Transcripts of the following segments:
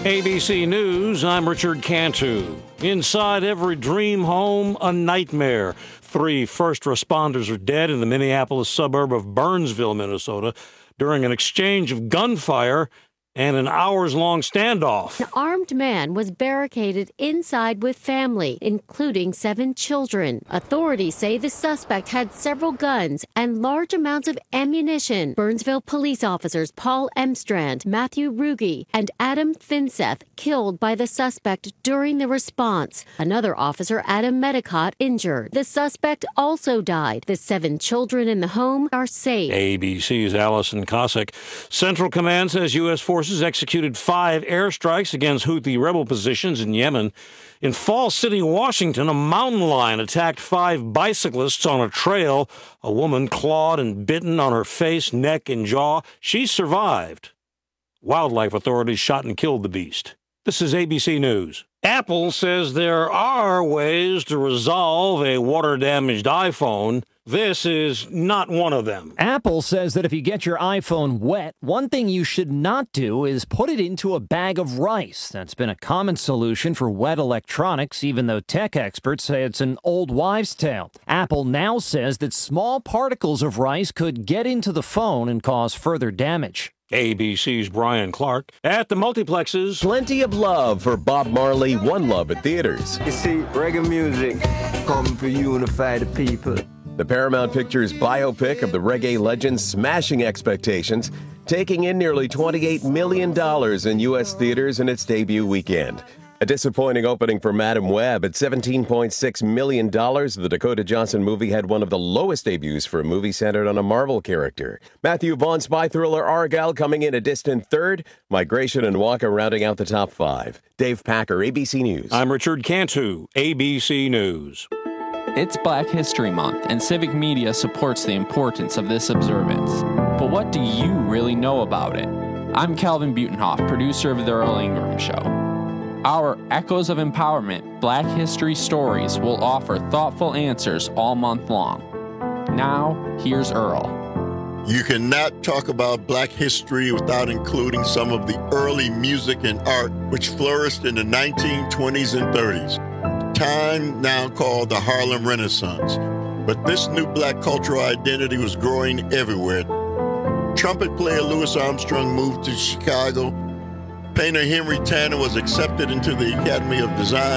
ABC News, I'm Richard Cantu. Inside every dream home, a nightmare. 3 first responders are dead in the Minneapolis suburb of Burnsville, Minnesota, during an exchange of gunfire and an hours-long standoff. An armed man was barricaded inside with family, including 7 children. Authorities say the suspect had several guns and large amounts of ammunition. Burnsville police officers Paul Emstrand, Matthew Ruge, and Adam Finseth killed by the suspect during the response. Another officer, Adam Medicott, injured. The suspect also died. The 7 children in the home are safe. ABC's Allison Cossack. Central Command says U.S. forces executed 5 airstrikes against Houthi rebel positions in Yemen. In Falls City, Washington, a mountain lion attacked 5 bicyclists on a trail. A woman clawed and bitten on her face, neck, and jaw. She survived. Wildlife authorities shot and killed the beast. This is ABC News. Apple says there are ways to resolve a water-damaged iPhone. This is not one of them. Apple says that if you get your iPhone wet, one thing you should not do is put it into a bag of rice. That's been a common solution for wet electronics, even though tech experts say it's an old wives' tale. Apple now says that small particles of rice could get into the phone and cause further damage. ABC's Brian Clark. At the multiplexes, plenty of love for Bob Marley, One Love at theaters. You see, reggae music come to unify the people. The Paramount Pictures biopic of the reggae legend smashing expectations, taking in nearly $28 million in U.S. theaters in its debut weekend. A disappointing opening for Madam Web at $17.6 million. The Dakota Johnson movie had one of the lowest debuts for a movie centered on a Marvel character. Matthew Vaughn's spy thriller Argyle coming in a distant third. Migration and Wonka rounding out the top 5. Dave Packer, ABC News. I'm Richard Cantu, ABC News. It's Black History Month, and Civic Media supports the importance of this observance. But what do you really know about it? I'm Calvin Butenhoff, producer of The Earl Ingram Show. Our Echoes of Empowerment Black History Stories will offer thoughtful answers all month long. Now, here's Earl. You cannot talk about Black history without including some of the early music and art which flourished in the 1920s and 30s, time now called the Harlem Renaissance. But this new Black cultural identity was growing everywhere. Trumpet player Louis Armstrong moved to Chicago. Painter Henry Tanner was accepted into the Academy of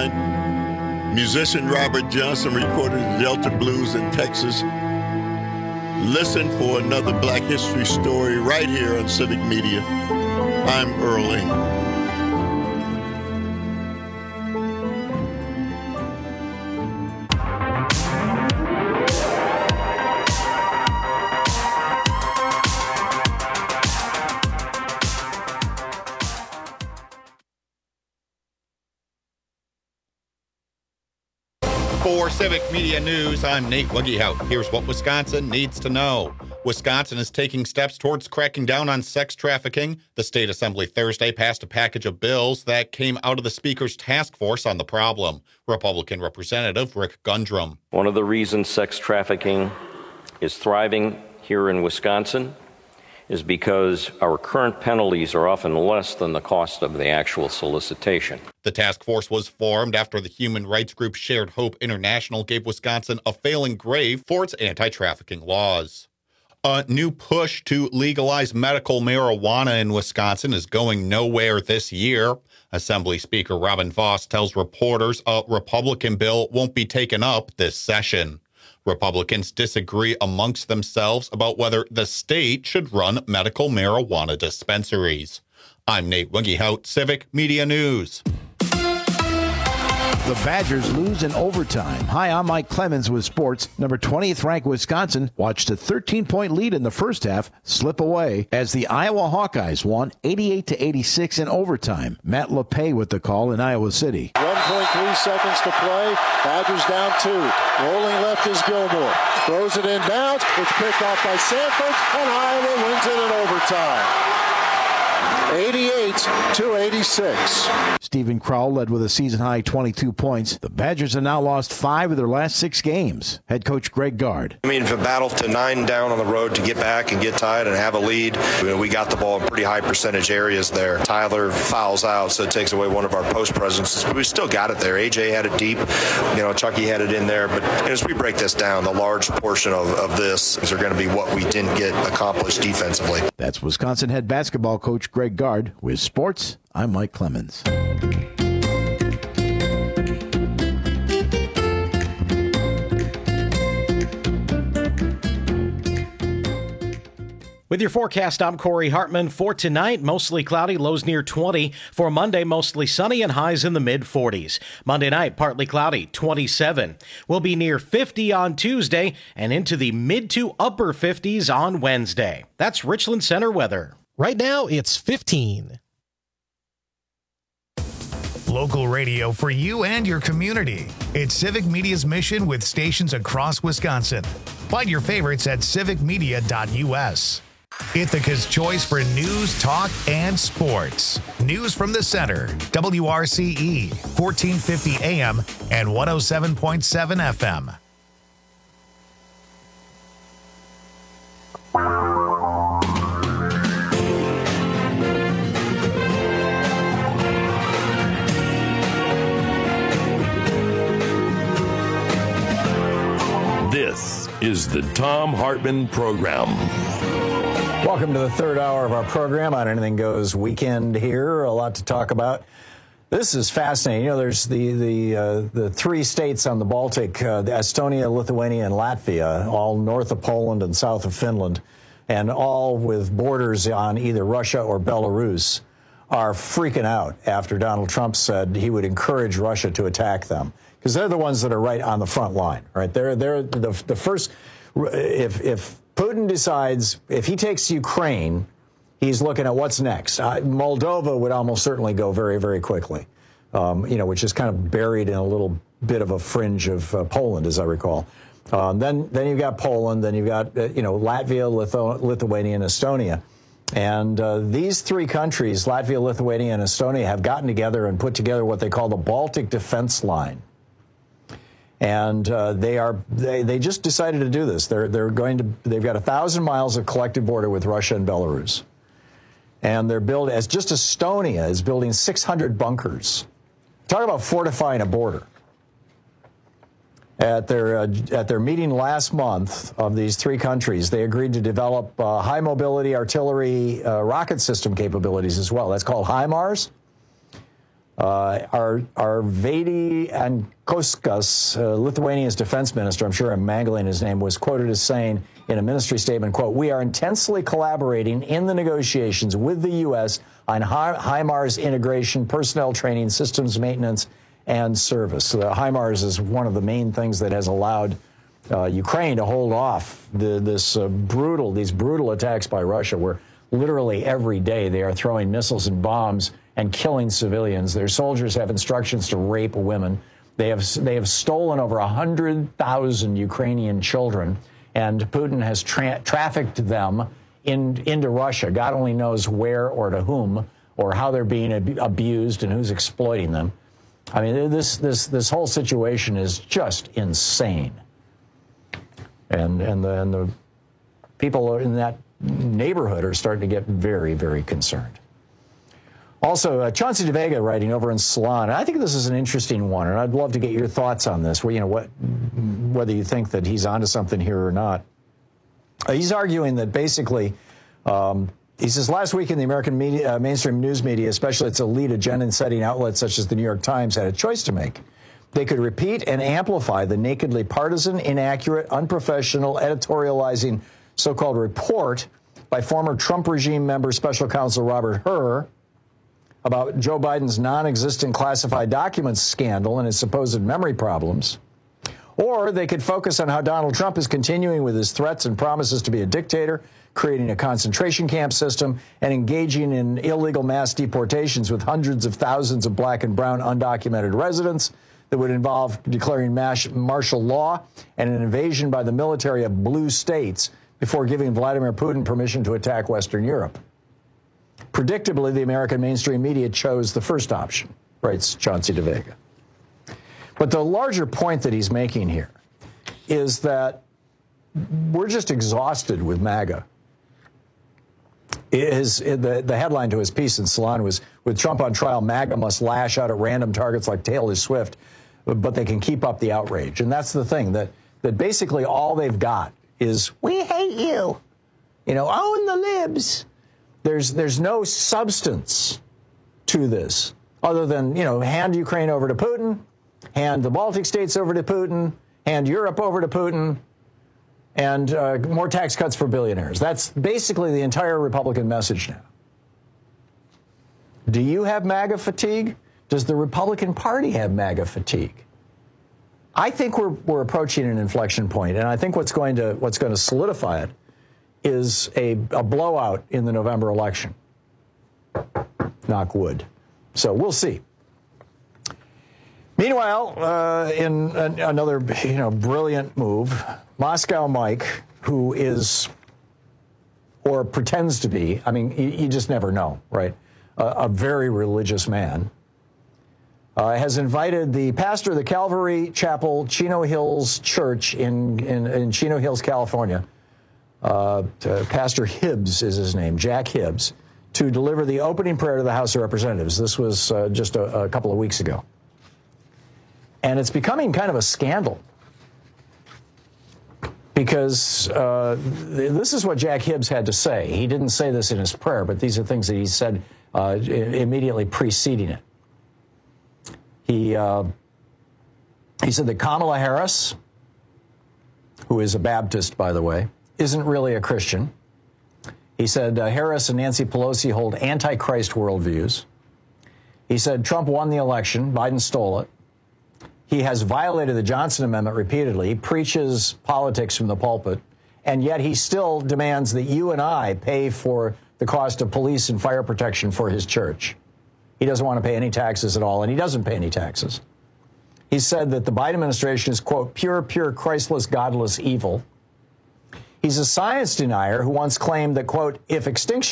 Design. Musician Robert Johnson recorded the Delta Blues in Texas. Listen for another Black history story right here on Civic Media. I'm Earl Ingram. For Civic Media News, I'm Nate Wuggehout. Here's what Wisconsin needs to know. Wisconsin is taking steps towards cracking down on sex trafficking. The state assembly Thursday passed a package of bills that came out of the speaker's task force on the problem. Republican Representative Rick Gundrum. One of the reasons sex trafficking is thriving here in Wisconsin is because our current penalties are often less than the cost of the actual solicitation. The task force was formed after the human rights group Shared Hope International gave Wisconsin a failing grade for its anti-trafficking laws. A new push to legalize medical marijuana in Wisconsin is going nowhere this year. Assembly Speaker Robin Vos tells reporters a Republican bill won't be taken up this session. Republicans disagree amongst themselves about whether the state should run medical marijuana dispensaries. I'm Nate Wuggehout, Civic Media News. The Badgers lose in overtime. Hi, I'm Mike Clemens with sports. Number 20th ranked Wisconsin watched a 13-point lead in the first half slip away as the Iowa Hawkeyes won 88-86 in overtime. Matt LePay with the call in Iowa City. 1.3 seconds to play. Badgers down 2. Rolling left is Gilmore. Throws it in bounds. It's picked off by Sanford, and Iowa wins it in overtime. 88-86. Stephen Crowell led with a season-high 22 points. The Badgers have now lost 5 of their last 6 games. Head coach Greg Gard. I mean, if a battle to 9 down on the road to get back and get tied and have a lead, we got the ball in pretty high percentage areas there. Tyler fouls out, so it takes away one of our post presences. But we still got it there. AJ had it deep. Chucky had it in there. But as we break this down, the large portion of this is going to be what we didn't get accomplished defensively. That's Wisconsin head basketball coach Greg Gard. With sports, I'm Mike Clemens. With your forecast, I'm Corey Hartman. For tonight, mostly cloudy, lows near 20. For Monday, mostly sunny and highs in the mid-40s. Monday night, partly cloudy, 27. We'll be near 50 on Tuesday and into the mid to upper 50s on Wednesday. That's Richland Center weather. Right now, it's 15. Local radio for you and your community. It's Civic Media's mission with stations across Wisconsin. Find your favorites at civicmedia.us. Ithaca's choice for news, talk, and sports. News from the center. WRCE, 1450 AM and 107.7 FM. This is the Thom Hartmann Program. Welcome to the third hour of our program on Anything Goes weekend here. A lot to talk about. This is fascinating. There's the 3 states on the Baltic, Estonia, Lithuania, and Latvia, all north of Poland and south of Finland, and all with borders on either Russia or Belarus, are freaking out after Donald Trump said he would encourage Russia to attack them. Because they're the ones that are right on the front line, right? They're the first. If Putin decides, if he takes Ukraine, he's looking at what's next. Moldova would almost certainly go very, very quickly, which is kind of buried in a little bit of a fringe of Poland, as I recall. Then you've got Poland, then you've got Latvia, Lithuania, and Estonia. And these 3 countries, Latvia, Lithuania, and Estonia, have gotten together and put together what they call the Baltic Defense Line. And they just decided to do this. They've got 1,000 miles of collective border with Russia and Belarus. And they're building, as just Estonia is building 600 bunkers. Talk about fortifying a border. At their meeting last month of these 3 countries, they agreed to develop high mobility artillery rocket system capabilities as well. That's called HIMARS. Arvydas Anušauskas, Lithuania's defense minister, I'm sure I'm mangling his name, was quoted as saying in a ministry statement, quote, "We are intensely collaborating in the negotiations with the U.S. on HIMARS integration, personnel training, systems maintenance, and service." So the HIMARS is one of the main things that has allowed Ukraine to hold off these brutal attacks by Russia, where literally every day they are throwing missiles and bombs and killing civilians. Their soldiers have instructions to rape women. They have stolen over 100,000 Ukrainian children, and Putin has trafficked them into Russia. God only knows where or to whom or how they're being abused and who's exploiting them. I mean, this whole situation is just insane. And the people in that neighborhood are starting to get very, very concerned. Also, Chauncey DeVega writing over in Salon. I think this is an interesting one, and I'd love to get your thoughts on this. Whether you think that he's onto something here or not. He's arguing that basically, he says last week in the American media, mainstream news media, especially its elite agenda-setting outlets such as the New York Times, had a choice to make. They could repeat and amplify the nakedly partisan, inaccurate, unprofessional, editorializing so-called report by former Trump regime member Special Counsel Robert Hur about Joe Biden's non-existent classified documents scandal and his supposed memory problems. Or they could focus on how Donald Trump is continuing with his threats and promises to be a dictator, creating a concentration camp system, and engaging in illegal mass deportations with hundreds of thousands of black and brown undocumented residents that would involve declaring martial law and an invasion by the military of blue states before giving Vladimir Putin permission to attack Western Europe. Predictably, the American mainstream media chose the first option, writes Chauncey DeVega. But the larger point that he's making here is that we're just exhausted with MAGA. The headline to his piece in Salon was, with Trump on trial, MAGA must lash out at random targets like Taylor Swift, but they can keep up the outrage. And that's the thing, that basically all they've got is, we hate you. Own the libs. There's no substance to this other than, hand Ukraine over to Putin, hand the Baltic states over to Putin, hand Europe over to Putin, and more tax cuts for billionaires. That's basically the entire Republican message now. Do you have MAGA fatigue? Does the Republican Party have MAGA fatigue? I think we're approaching an inflection point, and I think what's going to solidify it is a blowout in the November election. Knock wood. So we'll see. Meanwhile, in another brilliant move, Moscow Mike, who is or pretends to be, you just never know, right? A very religious man, has invited the pastor of the Calvary Chapel, Chino Hills Church in Chino Hills, California. Pastor Hibbs is his name, Jack Hibbs, to deliver the opening prayer to the House of Representatives. This was just a couple of weeks ago. And it's becoming kind of a scandal because this is what Jack Hibbs had to say. He didn't say this in his prayer, but these are things that he said immediately preceding it. He said that Kamala Harris, who is a Baptist, by the way, isn't really a Christian. He said Harris and Nancy Pelosi hold anti-Christ worldviews. He said Trump won the election, Biden stole it. He has violated the Johnson Amendment repeatedly. He preaches politics from the pulpit, and yet he still demands that you and I pay for the cost of police and fire protection for his church. He doesn't want to pay any taxes at all, and he doesn't pay any taxes. He said that the Biden administration is, quote, pure, Christless, godless evil. He's a science denier who once claimed that, quote, if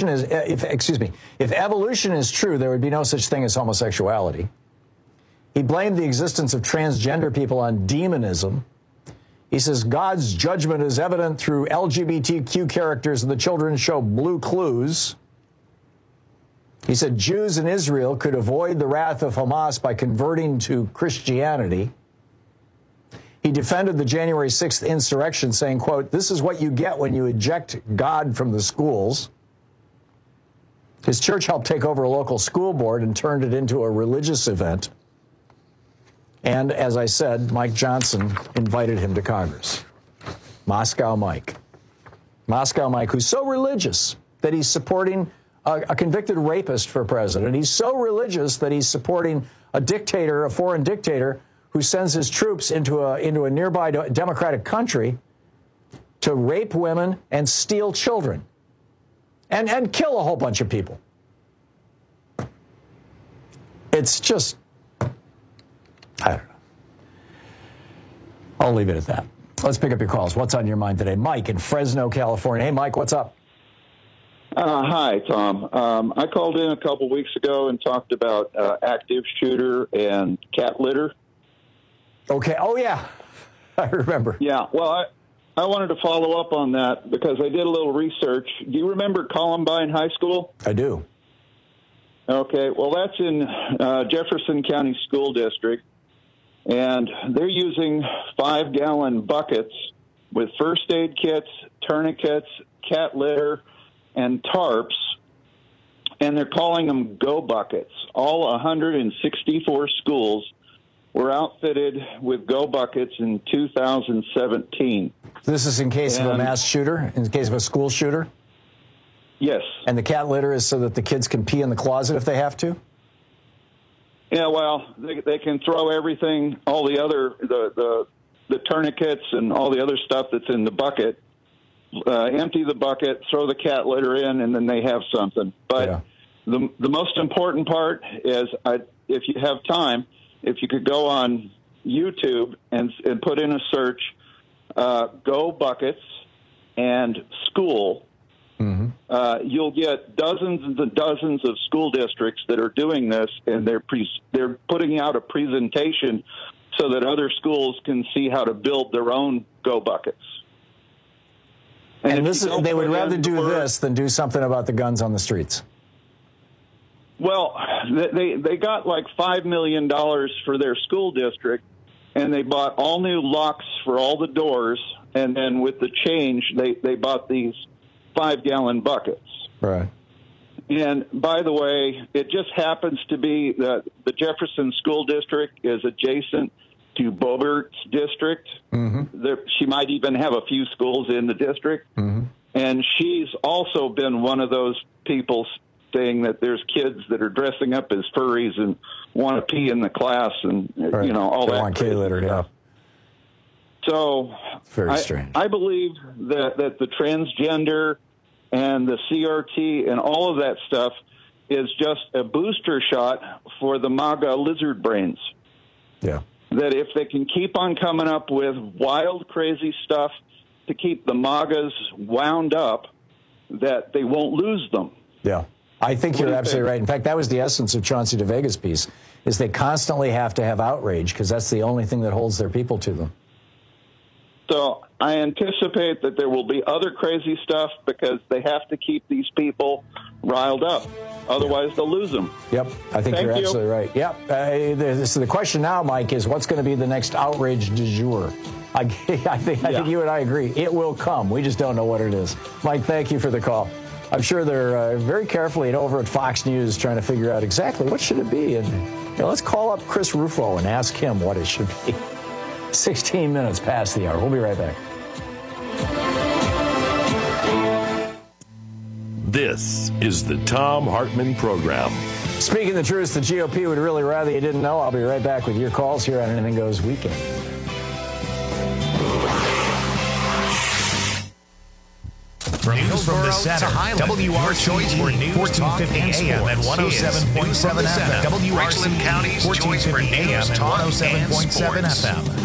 evolution is true, there would be no such thing as homosexuality. He blamed the existence of transgender people on demonism. He says God's judgment is evident through LGBTQ characters in the children's show Blue Clues. He said Jews in Israel could avoid the wrath of Hamas by converting to Christianity. He defended the January 6th insurrection, saying, quote, this is what you get when you eject God from the schools. His church helped take over a local school board and turned it into a religious event. And as I said, Mike Johnson invited him to Congress. Moscow Mike. Moscow Mike, who's so religious that he's supporting a convicted rapist for president. He's so religious that he's supporting a dictator, a foreign dictator, who sends his troops into a nearby democratic country to rape women and steal children and kill a whole bunch of people. It's just, I don't know. I'll leave it at that. Let's pick up your calls. What's on your mind today? Mike in Fresno, California. Hey, Mike, what's up? Hi, Tom. I called in a couple weeks ago and talked about active shooter and cat litter. Okay. Oh, yeah. I remember. Yeah. Well, I wanted to follow up on that because I did a little research. Do you remember Columbine High School? I do. Okay. Well, that's in Jefferson County School District, and they're using 5-gallon buckets with first aid kits, tourniquets, cat litter, and tarps, and they're calling them Go Buckets. All 164 schools were outfitted with Go Buckets in 2017. This is in case of a mass shooter, in case of a school shooter? Yes. And the cat litter is so that the kids can pee in the closet if they have to? Yeah, well, they can throw everything, all the other, the tourniquets and all the other stuff that's in the bucket, empty the bucket, throw the cat litter in, and then they have something. But the most important part is, if you have time, if you could go on YouTube and put in a search, Go Buckets and school, you'll get dozens and dozens of school districts that are doing this, and they're putting out a presentation so that other schools can see how to build their own Go Buckets. And they would rather do this than do something about the guns on the streets. Well, they got like $5 million for their school district, and they bought all new locks for all the doors, and then with the change, they bought these 5-gallon buckets. Right. And by the way, it just happens to be that the Jefferson School District is adjacent to Bobert's district. Mm-hmm. She might even have a few schools in the district. Mm-hmm. And she's also been one of those people saying that there's kids that are dressing up as furries and want to pee in the class and, right. All they that. Want K-litter, yeah. So very strange. I believe that the transgender and the CRT and all of that stuff is just a booster shot for the MAGA lizard brains. Yeah. That if they can keep on coming up with wild, crazy stuff to keep the MAGAs wound up, that they won't lose them. Yeah. I think you're absolutely right. In fact, that was the essence of Chauncey DeVega's piece, is they constantly have to have outrage because that's the only thing that holds their people to them. So I anticipate that there will be other crazy stuff because they have to keep these people riled up. Otherwise, they'll lose them. Yep, I think you're absolutely right. Yep. So the question now, Mike, is what's going to be the next outrage du jour? I think you and I agree. It will come. We just don't know what it is. Mike, thank you for the call. I'm sure they're very carefully over at Fox News trying to figure out exactly what should it be. And let's call up Chris Rufo and ask him what it should be. 16 minutes past the hour. We'll be right back. This is the Thom Hartmann Program. Speaking the truth, the GOP would really rather you didn't know. I'll be right back with your calls here on Anything Goes Weekend. From Hillsborough the Center, to Highland, WR choice for news, 1450 AM and 107.7 FM. WRC County's 1450 AM and 107.7 FM.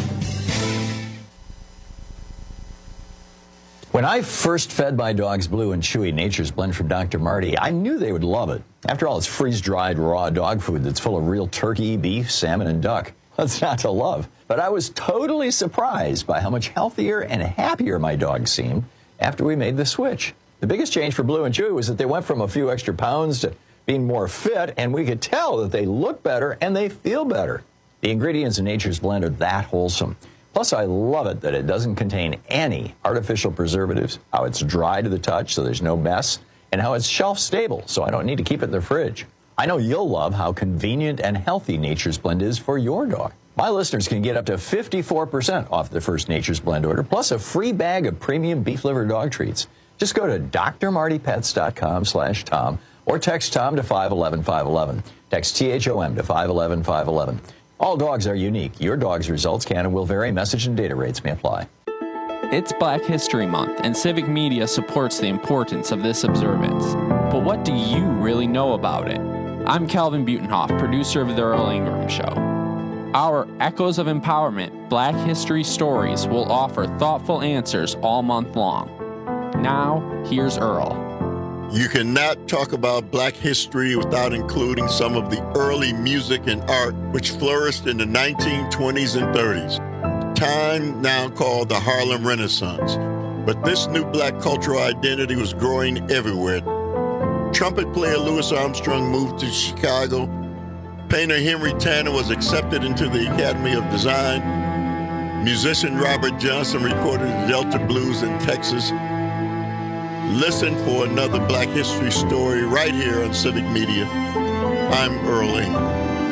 When I first fed my dogs Blue and Chewy Nature's Blend from Dr. Marty, I knew they would love it. After all, it's freeze-dried raw dog food that's full of real turkey, beef, salmon, and duck. What's not to love? But I was totally surprised by how much healthier and happier my dogs seemed after we made the switch. The biggest change for Blue and Chewy was that they went from a few extra pounds to being more fit, and we could tell that they look better and they feel better. The ingredients in Nature's Blend are that wholesome. Plus, I love it that it doesn't contain any artificial preservatives, how it's dry to the touch so there's no mess, and how it's shelf stable so I don't need to keep it in the fridge. I know you'll love how convenient and healthy Nature's Blend is for your dog. My listeners can get up to 54% off their first Nature's Blend order, plus a free bag of premium beef liver dog treats. Just go to drmartypets.com/Tom or text Tom to 511-511. Text THOM to 511-511. All dogs are unique. Your dog's results can and will vary. Message and data rates may apply. It's Black History Month, and Civic Media supports the importance of this observance. But what do you really know about it? I'm Calvin Butenhoff, producer of The Earl Ingram Show. Our Echoes of Empowerment Black History Stories will offer thoughtful answers all month long. Now, here's Earl. You cannot talk about Black history without including some of the early music and art which flourished in the 1920s and 30s, time now called the Harlem Renaissance. But this new Black cultural identity was growing everywhere. Trumpet player Louis Armstrong moved to Chicago. Painter Henry Tanner was accepted into the Academy of Design. Musician Robert Johnson recorded the Delta Blues in Texas. Listen for another Black history story right here on Civic Media. I'm Earl Ingram.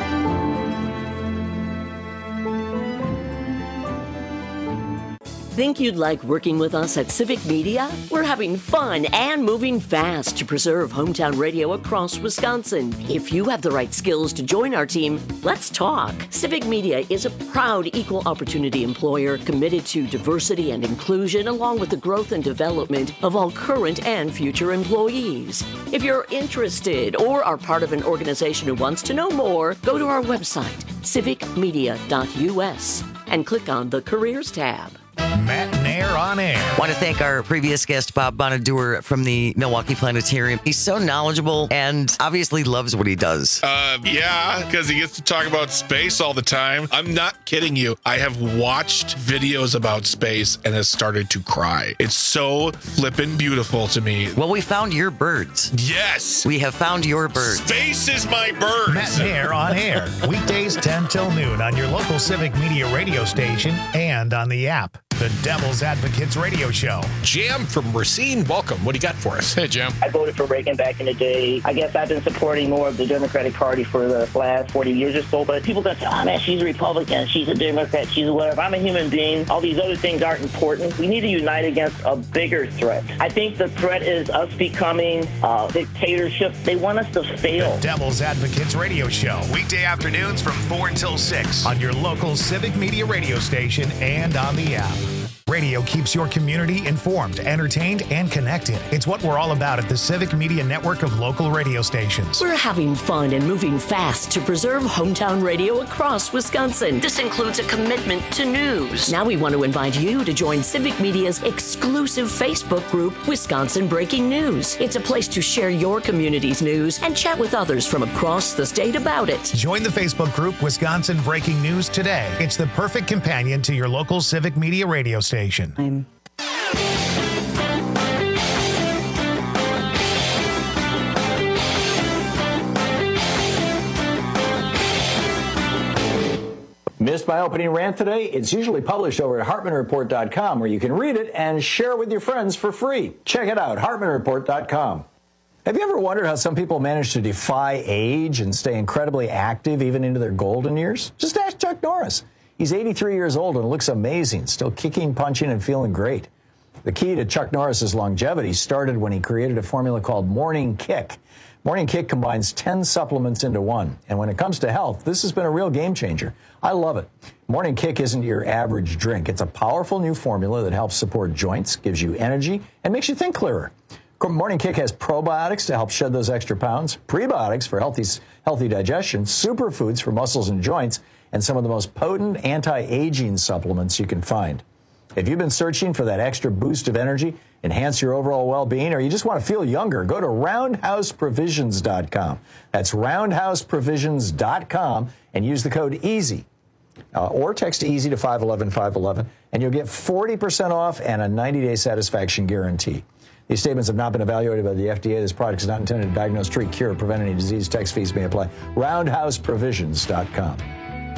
Think you'd like working with us at Civic Media? We're having fun and moving fast to preserve hometown radio across Wisconsin. If you have the right skills to join our team, let's talk. Civic Media is a proud equal opportunity employer committed to diversity and inclusion along with the growth and development of all current and future employees. If you're interested or are part of an organization who wants to know more, go to our website, civicmedia.us, and click on the Careers tab. Matt Nair on Air. Want to thank our previous guest, Bob Bonaduer from the Milwaukee Planetarium. He's so knowledgeable and obviously loves what he does. Yeah, because he gets to talk about space all the time. I'm not kidding you. I have watched videos about space and has started to cry. It's so flippin' beautiful to me. Well, we found your birds. Yes. We have found your birds. Space is my birds. Matt Nair on Air. Weekdays 10 till noon on your local Civic Media radio station and on the app. The Devil's Advocates Radio Show. Jam from Racine, welcome. What do you got for us? Hey, Jam. I voted for Reagan back in the day. I guess I've been supporting more of the Democratic Party for the last 40 years or so. But people that say, oh, man, she's a Republican, she's a Democrat, she's a whatever. I'm a human being. All these other things aren't important. We need to unite against a bigger threat. I think the threat is us becoming dictatorship. They want us to fail. The Devil's Advocates Radio Show. Weekday afternoons from 4 until 6 on your local Civic Media radio station and on the app. Radio keeps your community informed, entertained, and connected. It's what we're all about at the Civic Media network of local radio stations. We're having fun and moving fast to preserve hometown radio across Wisconsin. This includes a commitment to news. Now we want to invite you to join Civic Media's exclusive Facebook group, Wisconsin Breaking News. It's a place to share your community's news and chat with others from across the state about it. Join the Facebook group, Wisconsin Breaking News today. It's the perfect companion to your local Civic Media radio station. Missed my opening rant today? It's usually published over at HartmanReport.com, where you can read it and share it with your friends for free. Check it out, HartmanReport.com. Have you ever wondered how some people manage to defy age and stay incredibly active even into their golden years? Just ask Chuck Norris. He's 83 years old and looks amazing, still kicking, punching, and feeling great. The key to Chuck Norris's longevity started when he created a formula called Morning Kick. Morning Kick combines 10 supplements into one. And when it comes to health, this has been a real game changer. I love it. Morning Kick isn't your average drink. It's a powerful new formula that helps support joints, gives you energy, and makes you think clearer. Morning Kick has probiotics to help shed those extra pounds, prebiotics for healthy digestion, superfoods for muscles and joints, and some of the most potent anti-aging supplements you can find. If you've been searching for that extra boost of energy, enhance your overall well-being, or you just want to feel younger, go to RoundhouseProvisions.com. That's RoundhouseProvisions.com and use the code EASY. Or text EASY to 511-511, and you'll get 40% off and a 90-day satisfaction guarantee. These statements have not been evaluated by the FDA. This product is not intended to diagnose, treat, cure, or prevent any disease. Tax fees may apply. RoundhouseProvisions.com.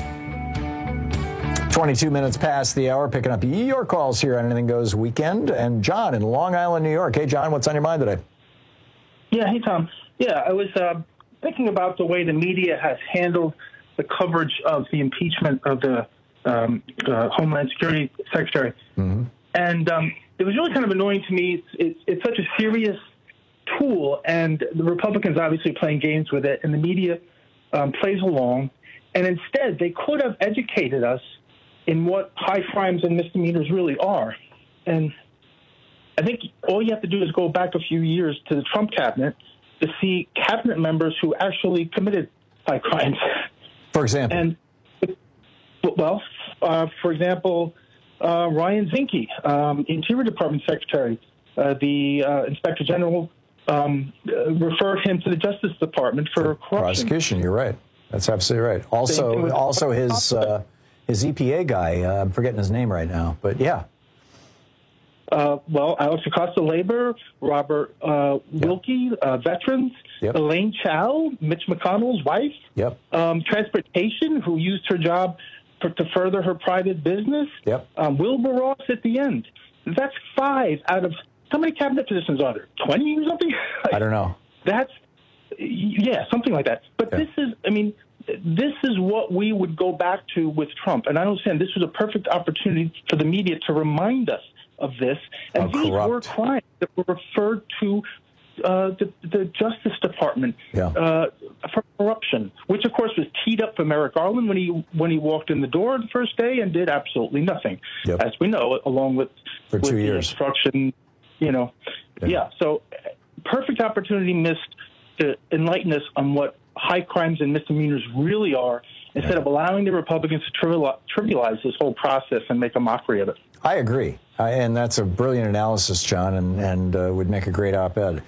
22 minutes past the hour, picking up your calls here on Anything Goes Weekend. And John in Long Island, New York. Hey, John, what's on your mind today? Yeah, hey, Tom. Yeah, I was thinking about the way the media has handled the coverage of the impeachment of the Homeland Security Secretary. Mm-hmm. And it was really kind of annoying to me. It's such a serious tool, and the Republicans obviously playing games with it, and the media plays along. And instead, they could have educated us in what high crimes and misdemeanors really are. And I think all you have to do is go back a few years to the Trump cabinet to see cabinet members who actually committed high crimes. For example? And, well, for example, Ryan Zinke, Interior Department Secretary, the Inspector General referred him to the Justice Department for corruption. Prosecution, you're right. That's absolutely right. Also his EPA guy, I'm forgetting his name right now, but yeah. Well, Alex Acosta-Labor, Robert Wilkie, veterans, Elaine Chao, Mitch McConnell's wife, Transportation, who used her job to further her private business, Wilbur Ross at the end. That's 5 out of, how many cabinet positions are there, 20 or something? I don't know. That's, something like that. But this is what we would go back to with Trump. And I understand this was a perfect opportunity for the media to remind us of this. And these were crimes that were referred to the Justice Department for corruption, which, of course, was teed up for Merrick Garland when he walked in the door the first day and did absolutely nothing, as we know, along with 2 years. The instruction, So perfect opportunity missed to enlighten us on what high crimes and misdemeanors really are, instead of allowing the Republicans to trivialize this whole process and make a mockery of it. I agree. And that's a brilliant analysis, John, and would make a great op-ed.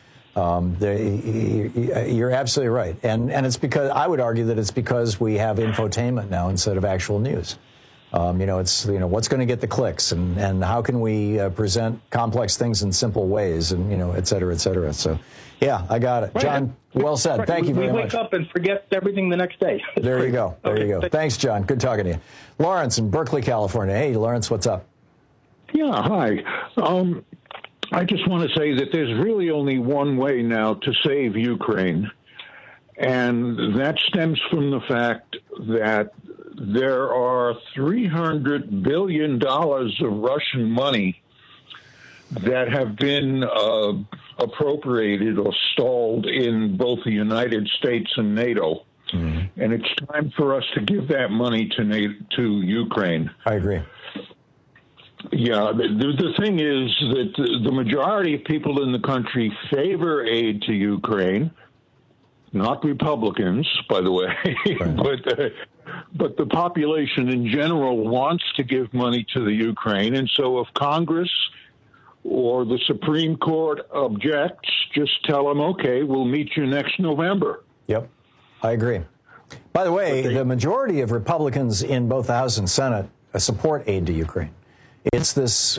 You're absolutely right. And it's because, I would argue that it's because we have infotainment now instead of actual news. It's, what's going to get the clicks and how can we present complex things in simple ways and, et cetera, et cetera. So, yeah, I got it. John, well said. Thank you very much. We wake up and forget everything the next day. There you go. There you go. Thanks, John. Good talking to you. Lawrence in Berkeley, California. Hey, Lawrence, what's up? Yeah, hi. I just want to say that there's really only one way now to save Ukraine, and that stems from the fact that there are $300 billion of Russian money that have been appropriated or stalled in both the United States and NATO. Mm-hmm. And it's time for us to give that money to Ukraine. I agree. Yeah, the thing is that the majority of people in the country favor aid to Ukraine, not Republicans, by the way, right. But the population in general wants to give money to the Ukraine. And so if Congress or the Supreme Court objects, just tell them, okay, we'll meet you next November. Yep, I agree. By the way, the majority of Republicans in both the House and Senate support aid to Ukraine. It's this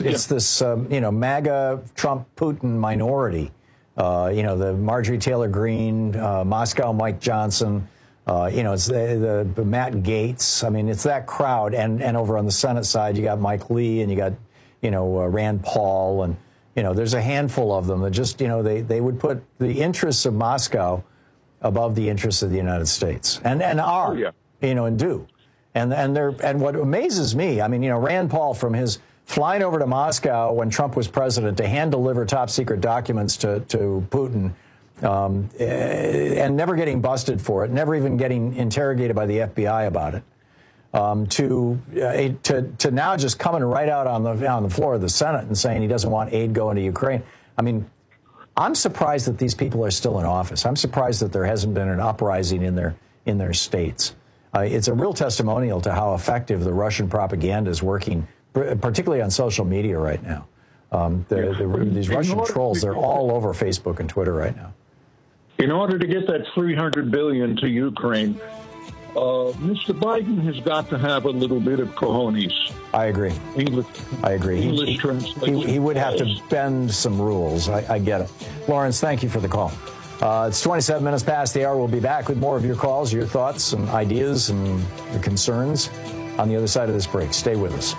MAGA, Trump, Putin minority. The Marjorie Taylor Greene, Moscow Mike Johnson. It's the Matt Gaetz. I mean, it's that crowd. And over on the Senate side, you got Mike Lee and you got, Rand Paul. And, there's a handful of them that just, they would put the interests of Moscow above the interests of the United States and are, and do. And what amazes me, I mean, Rand Paul from his flying over to Moscow when Trump was president to hand deliver top secret documents to Putin, and never getting busted for it, never even getting interrogated by the FBI about it, to now just coming right out on the floor of the Senate and saying he doesn't want aid going to Ukraine. I mean, I'm surprised that these people are still in office. I'm surprised that there hasn't been an uprising in their states. It's a real testimonial to how effective the Russian propaganda is working, particularly on social media right now. These Russian trolls, they're all over Facebook and Twitter right now. In order to get that $300 billion to Ukraine, Mr. Biden has got to have a little bit of cojones. I agree. I agree. He would have to bend some rules. I get it. Lawrence, thank you for the call. It's 27 minutes past the hour. We'll be back with more of your calls, your thoughts and ideas and your concerns on the other side of this break. Stay with us.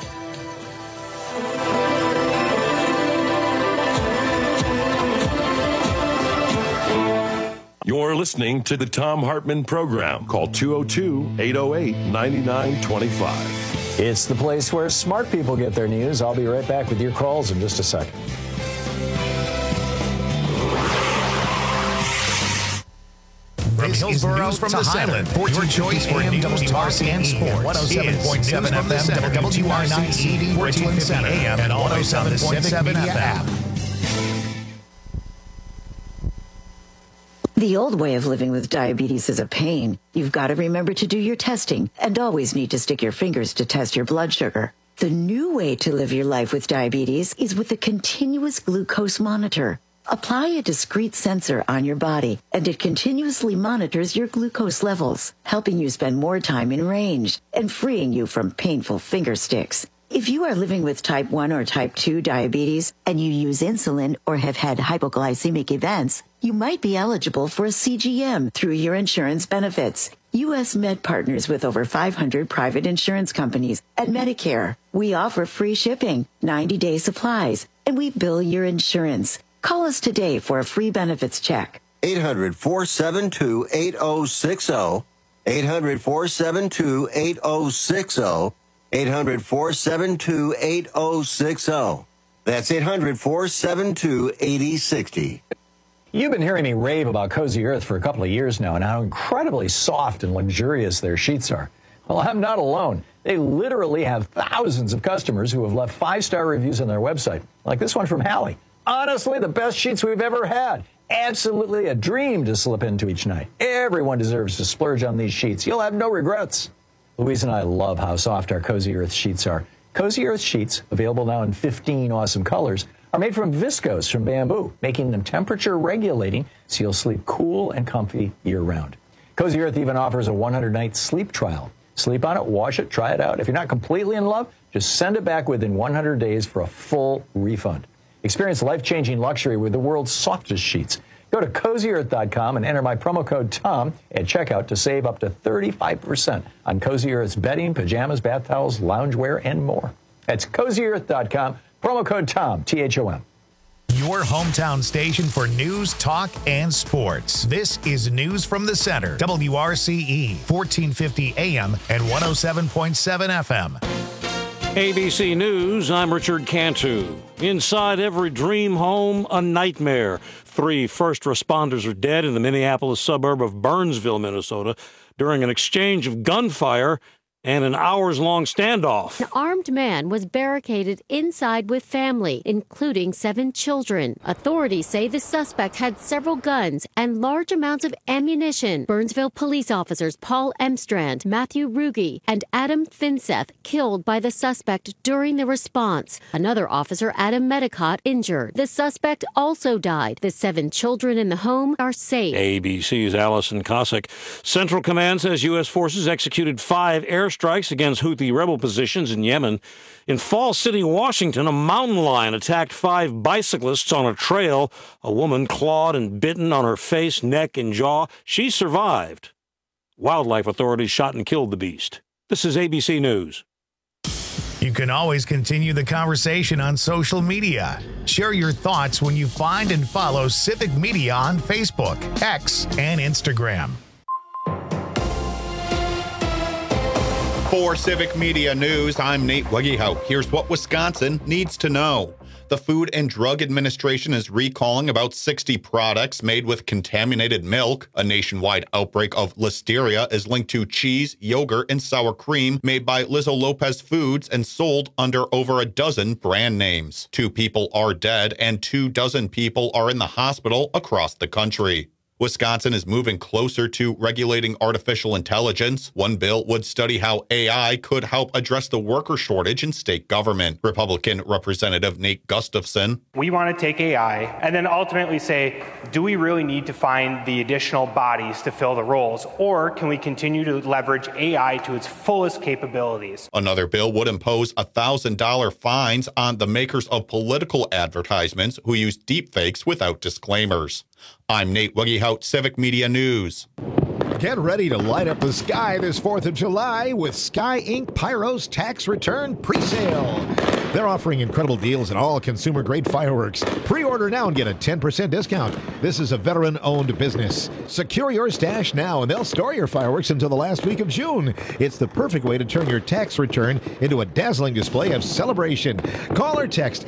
You're listening to the Thom Hartmann Program. Call 202-808-9925. It's the place where smart people get their news. I'll be right back with your calls in just a second. This is News from the Center. For your choice for news, talk, and sports. 107.7 FM, WRC, Portland Center, and 107.7 FM. The old way of living with diabetes is a pain. You've got to remember to do your testing and always need to stick your fingers to test your blood sugar. The new way to live your life with diabetes is with a continuous glucose monitor. Apply a discrete sensor on your body, and it continuously monitors your glucose levels, helping you spend more time in range and freeing you from painful finger sticks. If you are living with type 1 or type 2 diabetes and you use insulin or have had hypoglycemic events, you might be eligible for a CGM through your insurance benefits. U.S. Med partners with over 500 private insurance companies. At Medicare, we offer free shipping, 90-day supplies, and we bill your insurance. Call us today for a free benefits check. 800-472-8060. 800-472-8060. 800-472-8060. That's 800-472-8060. You've been hearing me rave about Cozy Earth for a couple of years now and how incredibly soft and luxurious their sheets are. Well, I'm not alone. They literally have thousands of customers who have left 5-star reviews on their website, like this one from Hallie. Honestly, the best sheets we've ever had. absolutely a dream to slip into each night. Everyone deserves to splurge on these sheets. You'll have no regrets. Louise and I love how soft our Cozy Earth sheets are. Cozy Earth sheets, available now in 15 awesome colors, are made from viscose from bamboo, making them temperature regulating so you'll sleep cool and comfy year-round. Cozy Earth even offers a 100-night sleep trial. Sleep on it, wash it, try it out. If you're not completely in love, just send it back within 100 days for a full refund. Experience life-changing luxury with the world's softest sheets. Go to CozyEarth.com and enter my promo code TOM at checkout to save up to 35% on Cozy Earth's bedding, pajamas, bath towels, loungewear, and more. That's CozyEarth.com, promo code TOM, T-H-O-M. Your hometown station for news, talk, and sports. This is News from the Center, WRCE, 1450 AM and 107.7 FM. ABC News, I'm Richard Cantu. Inside every dream home, a nightmare. 3 first responders are dead in the Minneapolis suburb of Burnsville, Minnesota, during an exchange of gunfire and an hours-long standoff. An armed man was barricaded inside with family, including 7 children. Authorities say the suspect had several guns and large amounts of ammunition. Burnsville police officers Paul Emstrand, Matthew Ruge, and Adam Finseth killed by the suspect during the response. Another officer, Adam Medicott, injured. The suspect also died. The 7 children in the home are safe. ABC's Allison Cossack. Central Command says U.S. forces executed 5 airstrikes against Houthi rebel positions in Yemen. In Falls City, Washington, a mountain lion attacked 5 bicyclists on a trail. A woman clawed and bitten on her face, neck, and jaw. She survived. Wildlife authorities shot and killed the beast. This is ABC News. You can always continue the conversation on social media. Share your thoughts when you find and follow Civic Media on Facebook, X, and Instagram. For Civic Media News, I'm Nate Weggehout. Here's what Wisconsin needs to know. The Food and Drug Administration is recalling about 60 products made with contaminated milk. A nationwide outbreak of listeria is linked to cheese, yogurt, and sour cream made by Lizzo Lopez Foods and sold under over a dozen brand names. 2 people are dead and 24 people are in the hospital across the country. Wisconsin is moving closer to regulating artificial intelligence. One bill would study how AI could help address the worker shortage in state government. Republican Representative Nate Gustafson. We want to take AI and then ultimately say, do we really need to find the additional bodies to fill the roles, or can we continue to leverage AI to its fullest capabilities? Another bill would impose $1,000 fines on the makers of political advertisements who use deepfakes without disclaimers. I'm Nate Weggehout, Civic Media News. Get ready to light up the sky this 4th of July with Sky Inc. Pyro's tax return pre-sale. They're offering incredible deals on all consumer-grade fireworks. Pre-order now and get a 10% discount. This is a veteran-owned business. Secure your stash now, and they'll store your fireworks until the last week of June. It's the perfect way to turn your tax return into a dazzling display of celebration. Call or text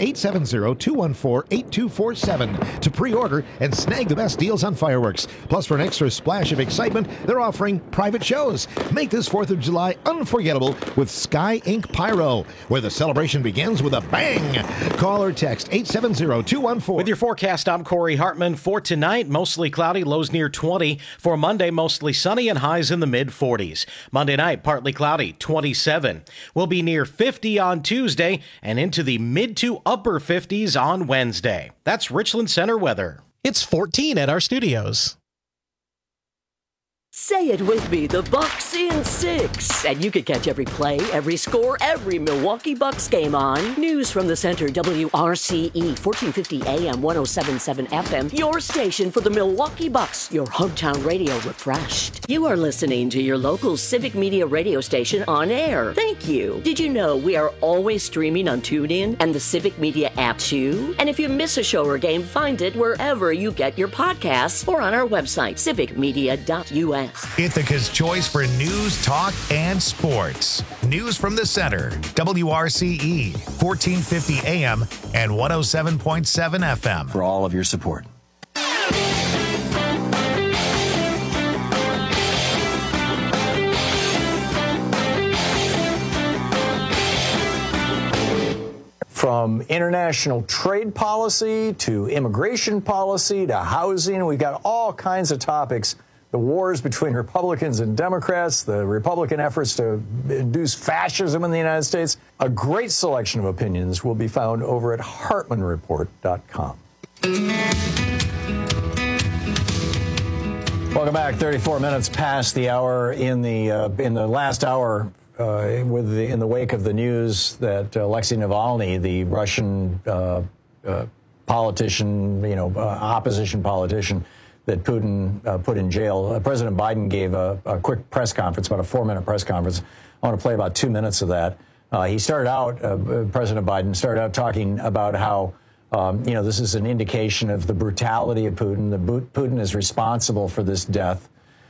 870-214-8247 to pre-order and snag the best deals on fireworks. Plus, for an extra splash of excitement, they're offering private shows. Make this 4th of July unforgettable with Sky Inc. Pyro, where the celebration begins with a bang. Call or text 870-214. With your forecast, I'm Corey Hartman. For tonight, mostly cloudy, lows near 20. For Monday, mostly sunny and highs in the mid-40s. Monday night, partly cloudy, 27. We'll be near 50 on Tuesday and into the mid to upper 50s on Wednesday. That's Richland Center weather. It's 14 at our studios. Say it with me, the Bucks in 6. And you can catch every play, every score, every Milwaukee Bucks game on News from the Center, WRCE, 1450 AM, 107.7 FM, your station for the Milwaukee Bucks, your hometown radio refreshed. You are listening to your local Civic Media radio station on air. Thank you. Did you know we are always streaming on TuneIn and the Civic Media app too? And if you miss a show or game, find it wherever you get your podcasts or on our website, civicmedia.us. Ithaca's choice for news, talk, and sports. News from the Center, WRCE, 1450 AM and 107.7 FM. For all of your support. from international trade policy to immigration policy to housing. We've got all kinds of topics. The wars between Republicans and Democrats, the Republican efforts to induce fascism in the United States. A great selection of opinions will be found over at HartmanReport.com. Welcome back. 34 minutes past the hour. In the last hour, in the wake of the news that Alexei Navalny, the Russian politician, opposition politician that Putin put in jail, President Biden gave a quick press conference, about a 4-minute press conference. I want to play about 2 minutes of that. He started out, President Biden started out talking about how, this is an indication of the brutality of Putin. Putin is responsible for this death.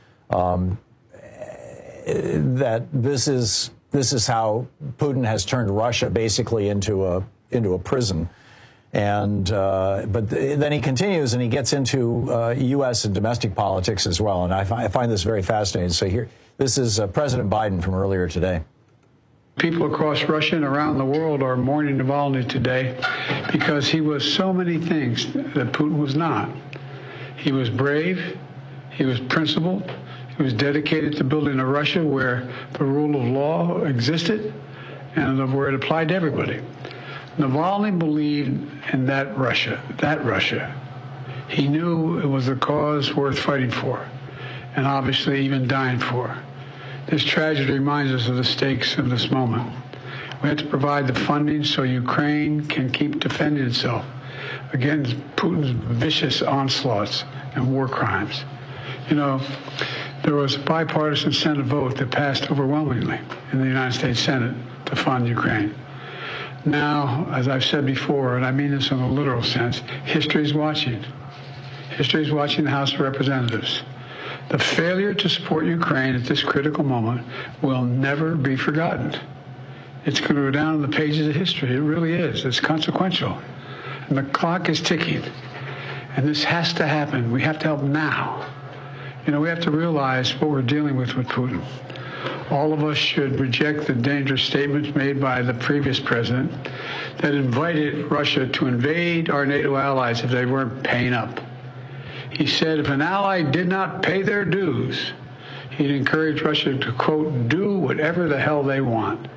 That this is how Putin has turned Russia basically into a prison. And but then he continues and he gets into U.S. and domestic politics as well. And I find this very fascinating. So this is President Biden from earlier today. People across Russia and around the world are mourning Navalny today because he was so many things that Putin was not. He was brave. He was principled. He was dedicated to building a Russia where the rule of law existed and where it applied to everybody. Navalny believed in that Russia. He knew it was a cause worth fighting for, and obviously even dying for. This tragedy reminds us of the stakes of this moment. We have to provide the funding so Ukraine can keep defending itself against Putin's vicious onslaughts and war crimes. There was a bipartisan Senate vote that passed overwhelmingly in the United States Senate to fund Ukraine. Now, as I've said before, and I mean this in a literal sense, history is watching. History is watching the House of Representatives. The failure to support Ukraine at this critical moment will never be forgotten. It's going to go down in the pages of history. It really is. It's consequential. And the clock is ticking. And this has to happen. We have to help now. We have to realize what we're dealing with Putin. All of us should reject the dangerous statements made by the previous president that invited Russia to invade our NATO allies if they weren't paying up. He said if an ally did not pay their dues, he'd encourage Russia to, quote, do whatever the hell they want.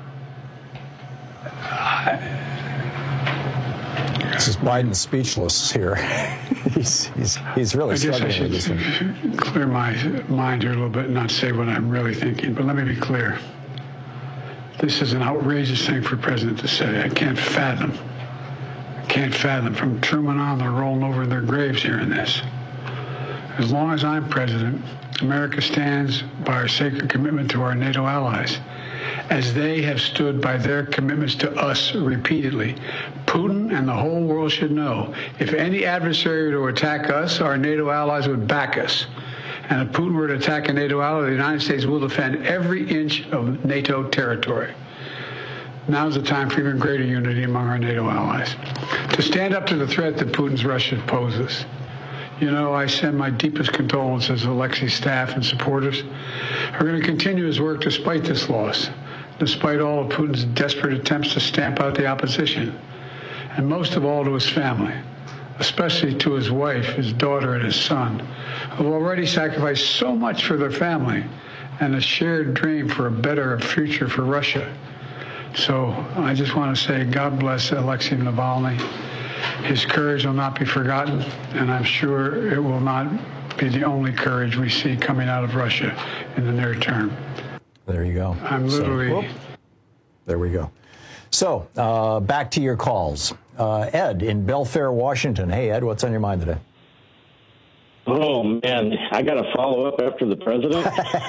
This is Biden speechless here. he's really struggling with this one. I should clear my mind here a little bit and not say what I'm really thinking, but let me be clear. This is an outrageous thing for a president to say. I can't fathom. From Truman on, they're rolling over in their graves hearing this. As long as I'm president, America stands by our sacred commitment to our NATO allies, as they have stood by their commitments to us repeatedly. Putin and the whole world should know, if any adversary were to attack us, our NATO allies would back us. And if Putin were to attack a NATO ally, the United States will defend every inch of NATO territory. Now's the time for even greater unity among our NATO allies, to stand up to the threat that Putin's Russia poses. I send my deepest condolences to Alexei's staff and supporters. We're going to continue his work despite this loss, despite all of Putin's desperate attempts to stamp out the opposition, and most of all to his family, especially to his wife, his daughter, and his son, who have already sacrificed so much for their family and a shared dream for a better future for Russia. So I just want to say God bless Alexei Navalny. His courage will not be forgotten, and I'm sure it will not be the only courage we see coming out of Russia in the near term. There you go. I'm literally... There we go. So, back to your calls. Ed in Belfair, Washington. Hey, Ed, what's on your mind today? Oh, man, I got to follow up after the president.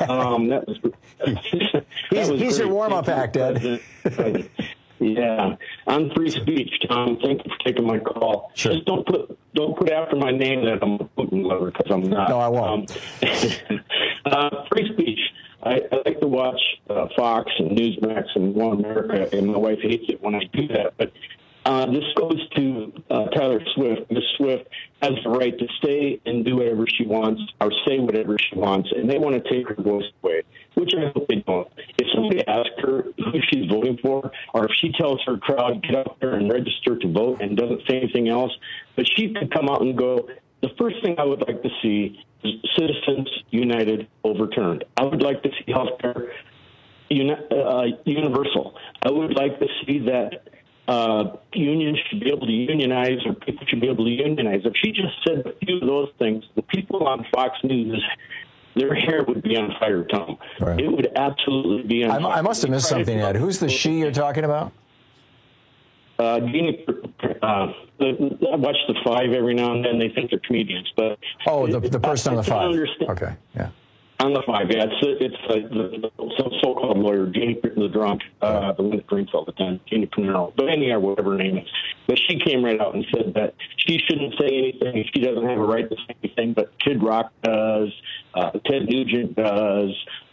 He's your warm-up act, Ed. Yeah, on free speech, Tom. Thank you for taking my call. Sure. Just don't put after my name that I'm a Putin lover, because I'm not. No, I won't. Free speech. I like to watch Fox and Newsmax and One America, and my wife hates it when I do that. But this goes to Taylor Swift. Ms. Swift has the right to stay and do whatever she wants or say whatever she wants, and they want to take her voice away. which I hope they don't. If somebody asks her who she's voting for, or if she tells her crowd, get out there and register to vote and doesn't say anything else, but she could come out and go, the first thing I would like to see is Citizens United overturned. I would like to see healthcare universal. I would like to see that unions should be able to unionize, or people should be able to unionize. If she just said a few of those things, the people on Fox News, their hair would be on fire, Tom. Right. It would absolutely be on fire. I must have missed something, Ed. Who's the she you're talking about? Jeannie, I watch the Five every now and then. They think they're comedians, but the person on the Five. Okay, yeah. On the Five, yeah. It's the so-called lawyer, Jeannie the drunk, the one that drinks all the time, Jeannie Pinero, but anyhow, whatever her name is. But she came right out and said that she shouldn't say anything. She doesn't have a right to say anything, but Kid Rock does, Ted Nugent does.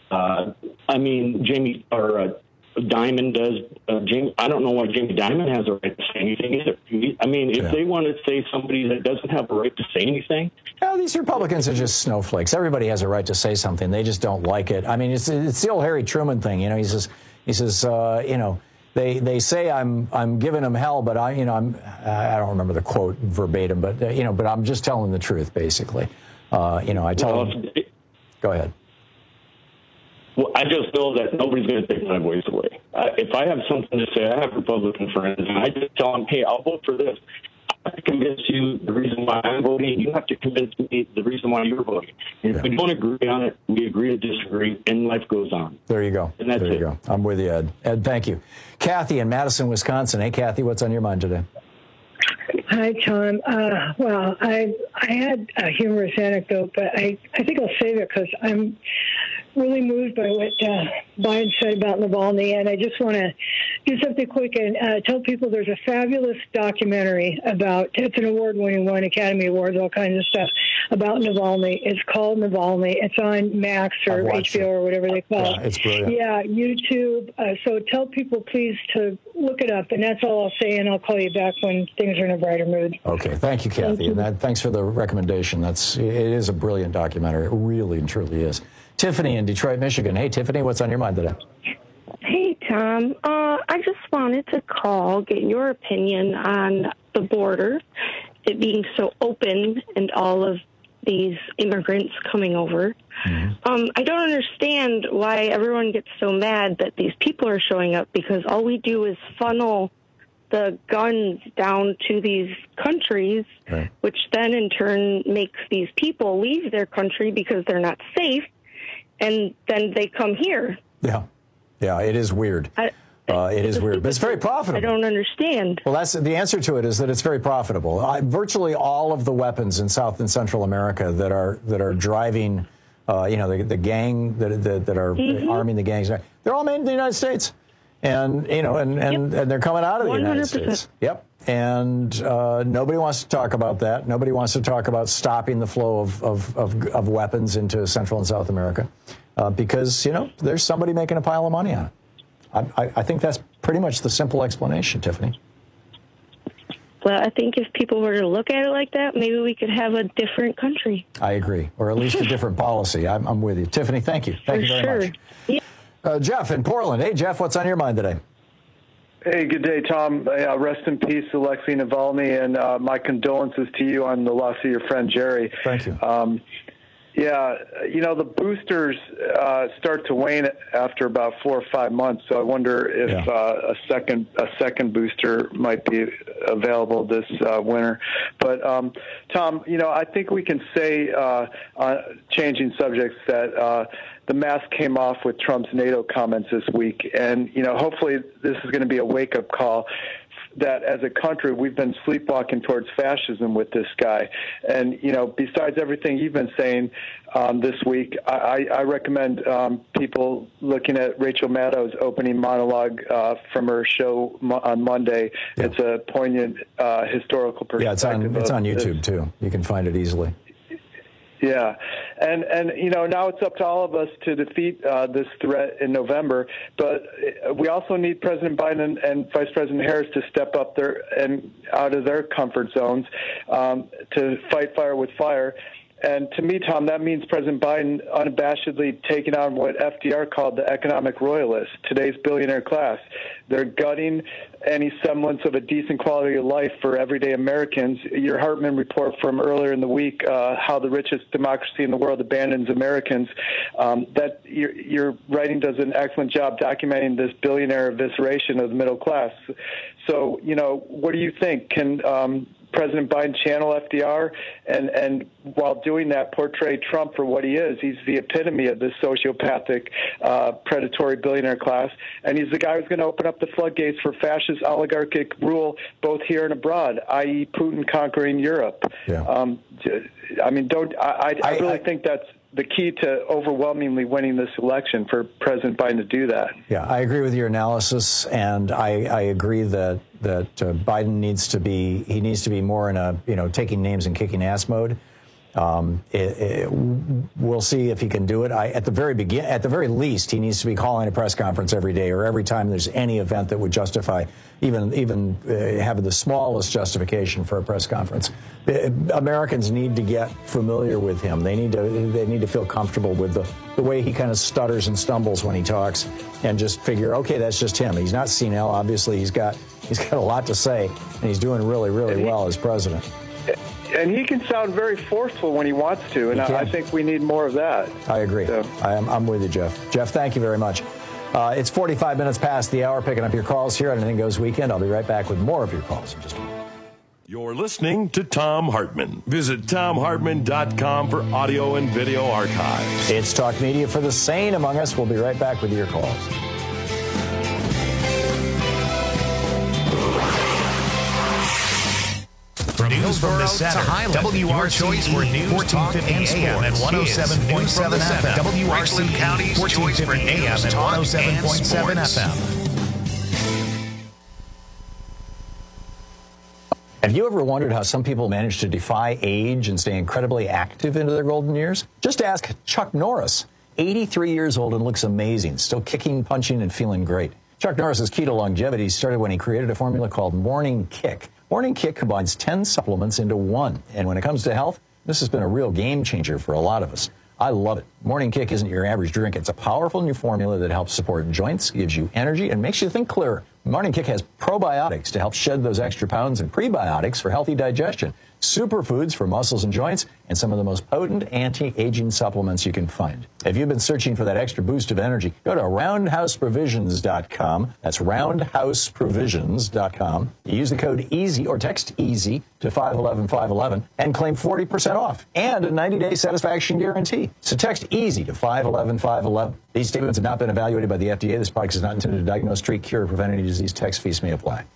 Jamie or Dimon does. I don't know why Jamie Dimon has a right to say anything either. If they want to say somebody that doesn't have a right to say anything. No, these Republicans are just snowflakes. Everybody has a right to say something. They just don't like it. I mean, it's the old Harry Truman thing. You know, he says, they say I'm giving them hell, but I don't remember the quote verbatim, but but I'm just telling the truth, basically. I tell them. Go ahead. Well, I just know that nobody's going to take my voice away. If I have something to say, I have Republican friends, and I just tell them, hey, I'll vote for this. I have to convince you the reason why I'm voting. You have to convince me the reason why you're voting. And if we don't agree on it, we agree to disagree, and life goes on. There you go. And that's there you go. I'm with you, Ed. Ed, thank you. Kathy in Madison, Wisconsin. Hey, Kathy, what's on your mind today? Hi, Tom. I had a humorous anecdote, but I think I'll save it because I'm really moved by what Biden said about Navalny, and I just want to do something quick and tell people there's a fabulous documentary about, it's an award-winning one, Academy Awards, all kinds of stuff, about Navalny. It's called Navalny. It's on Max or HBO or whatever they call it. It's brilliant. Yeah, YouTube. So tell people, please, to look it up, and that's all I'll say, and I'll call you back when things are in a brighter mood. Okay, thank you, Kathy. And thanks for the recommendation. It is a brilliant documentary. It really and truly is. Tiffany in Detroit, Michigan. Hey, Tiffany, what's on your mind today? Hey, Tom. I just wanted to get your opinion on the border, it being so open and all of these immigrants coming over. Mm-hmm. I don't understand why everyone gets so mad that these people are showing up, because all we do is funnel the guns down to these countries, right, which then in turn makes these people leave their country because they're not safe, and then they come here. Yeah, it is weird. It is weird, but it's very profitable. I don't understand. Well, that's the answer to it, is that it's very profitable. Virtually all of the weapons in South and Central America that are driving, the gang that are arming the gangs, they're all made in the United States, and and they're coming out of the 100%. United States. Yep. And nobody wants to talk about that. Nobody wants to talk about stopping the flow of weapons into Central and South America, because there's somebody making a pile of money on it. I think that's pretty much the simple explanation, Tiffany. Well, I think if people were to look at it like that, maybe we could have a different country. I agree, or at least a different policy. I'm with you. Tiffany, thank you. Thank you very much. Yeah. Jeff in Portland. Hey, Jeff, what's on your mind today? Hey, good day, Tom. Rest in peace, Alexei Navalny, and my condolences to you on the loss of your friend, Jerry. Thank you. The boosters start to wane after about 4 or 5 months. So I wonder if a second booster might be available this winter. But Tom, I think we can say, changing subjects, that the mask came off with Trump's NATO comments this week, and hopefully this is going to be a wake-up call that as a country we've been sleepwalking towards fascism with this guy. And besides everything you've been saying this week, I recommend people looking at Rachel Maddow's opening monologue from her show on Monday. Yeah. It's a poignant historical perspective. Yeah, it's on YouTube too. You can find it easily. Yeah, and now it's up to all of us to defeat this threat in November. But we also need President Biden and Vice President Harris to step up there and out of their comfort zones to fight fire with fire. And to me, Tom, that means President Biden unabashedly taking on what FDR called the economic royalists, today's billionaire class. They're gutting any semblance of a decent quality of life for everyday Americans. Your Hartman report from earlier in the week, how the richest democracy in the world abandons Americans, that your writing does an excellent job documenting this billionaire evisceration of the middle class. So, what do you think? Can President Biden channel FDR and while doing that portray Trump for what he is? He's the epitome of this sociopathic, predatory billionaire class, and he's the guy who's going to open up the floodgates for fascist oligarchic rule both here and abroad, i.e. Putin conquering Europe. Yeah. I really think that's the key to overwhelmingly winning this election, for President Biden to do that. Yeah, I agree with your analysis, and I agree that Biden needs to be more in a taking names and kicking ass mode. We'll see if he can do it. At the very least, he needs to be calling a press conference every day or every time there's any event that would justify even having the smallest justification for a press conference. Americans need to get familiar with him. They need to feel comfortable with the way he kind of stutters and stumbles when he talks, and just figure, okay, that's just him. He's not senile. Obviously, he's got a lot to say, and he's doing really, really well as president. And he can sound very forceful when he wants to, and I think we need more of that. I agree. So. I'm with you, Jeff. Jeff, thank you very much. It's 45 minutes past the hour, picking up your calls here on Anything Goes Weekend. I'll be right back with more of your calls in just a minute. You're listening to Thom Hartmann. Visit ThomHartmann.com for audio and video archives. It's Talk Media for the sane among us. We'll be right back with your calls. News from the center. WRCE for News 1450 AM and 107.7 FM. WRCE 1450 AM and 107.7 FM. Have you ever wondered how some people manage to defy age and stay incredibly active into their golden years? Just ask Chuck Norris. 83 years old and looks amazing, still kicking, punching, and feeling great. Chuck Norris's keto longevity started when he created a formula called Morning Kick. Morning Kick combines 10 supplements into one. And when it comes to health, this has been a real game changer for a lot of us. I love it. Morning Kick isn't your average drink. It's a powerful new formula that helps support joints, gives you energy, and makes you think clearer. Morning Kick has probiotics to help shed those extra pounds and prebiotics for healthy digestion, superfoods for muscles and joints, and some of the most potent anti-aging supplements you can find. If you've been searching for that extra boost of energy, go to roundhouseprovisions.com. That's roundhouseprovisions.com. You use the code EASY or text EASY to 511-511 and claim 40% off and a 90-day satisfaction guarantee. So text EASY to 511-511. These statements have not been evaluated by the FDA. This product is not intended to diagnose, treat, cure, or prevent any disease. Tax fees may apply.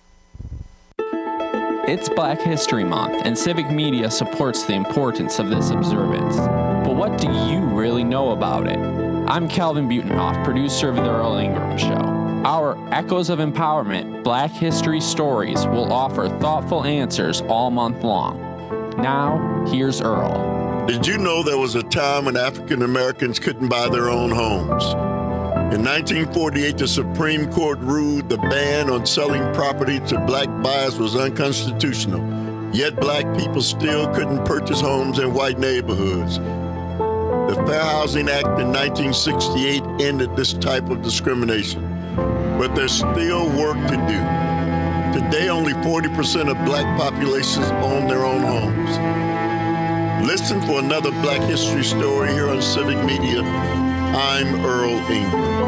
It's Black History Month, and Civic Media supports the importance of this observance. But what do you really know about it? I'm Calvin Butenhoff, producer of The Earl Ingram Show. Our Echoes of Empowerment Black History Stories will offer thoughtful answers all month long. Now, here's Earl. Did you know there was a time when African Americans couldn't buy their own homes? In 1948, the Supreme Court ruled the ban on selling property to black buyers was unconstitutional. Yet black people still couldn't purchase homes in white neighborhoods. The Fair Housing Act in 1968 ended this type of discrimination. But there's still work to do. Today, only 40% of black populations own their own homes. Listen for another Black History story here on Civic Media. I'm Earl Ingram.